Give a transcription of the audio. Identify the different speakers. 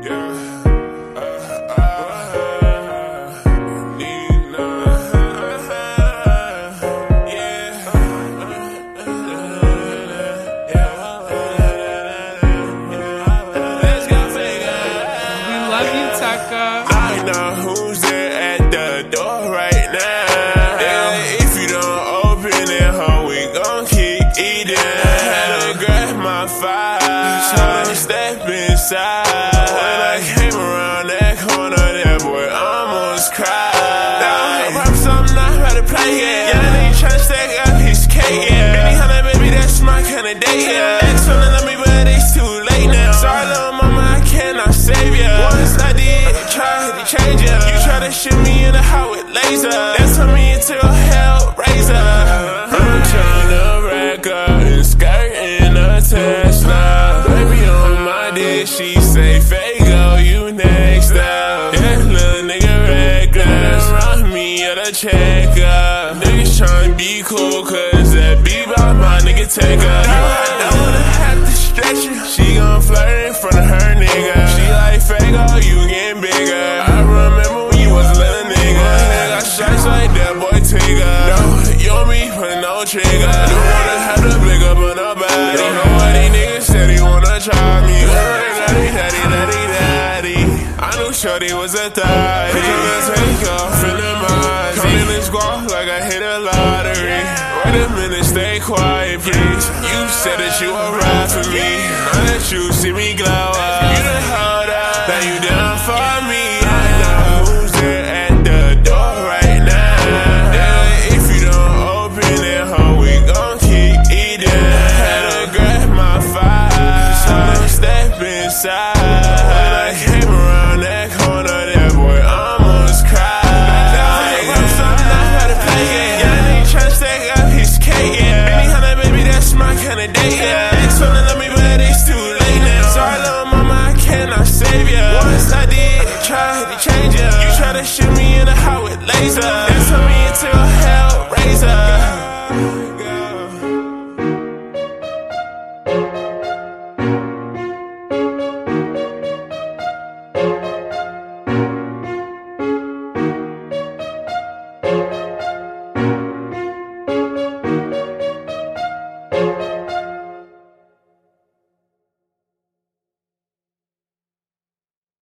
Speaker 1: I know who's there at the door right now. If you don't open it, ho, we gon' keep eating. Had to grab my fire, so I step inside. When I came around that corner, that boy almost cried. Now, so I'm not about to play, yeah. Young nigga tryna stack up his cake, yeah. Any hunter, baby, that's my kinda day, yeah. Ex wanna love me, but it's too late now. Sorry, little mama, I cannot save ya. Once I did try to change ya, you try to shoot me in the heart with laser. That's turn me into a hellraiser. I'm tryna rack up and skirt in a Tesla. Baby on my dick, she say, Fago, you next up. Yeah, little nigga reckless, run me at a checkup. Niggas tryna be cool, cause that bebop my nigga take up. I don't wanna have to stretch you. She gon' flirt in front of her nigga. She like, Fago, you getting bigger. I remember when you was a little nigga. Got shots like that boy Tigger. No, you don't be putting no trigger. Don't wanna have to pick up on nobody. Know what these niggas said he wanna try me. I knew shorty was a thotty. Let's take off in the Mozzie. Come in this squad like I hit a lottery. Wait a minute, stay quiet, please. You said that you would ride for me. Now that you see me glow up, you done hold up, now you down for me. I know who's there at the door right now. If you don't open it, ho, we gon' keep eating. Had to grab my fire, so I step inside. When I came around that corner, that boy almost cried. So I'm not about to play, yeah. Young nigga tryna stack up his cake, yeah. Any hunter, baby, that's my kinda day, yeah. Ex wanna love me, but it's too late now. Sorry, little mama, I cannot save ya. Once I did try to change ya, you try to shoot me in the heart with laser.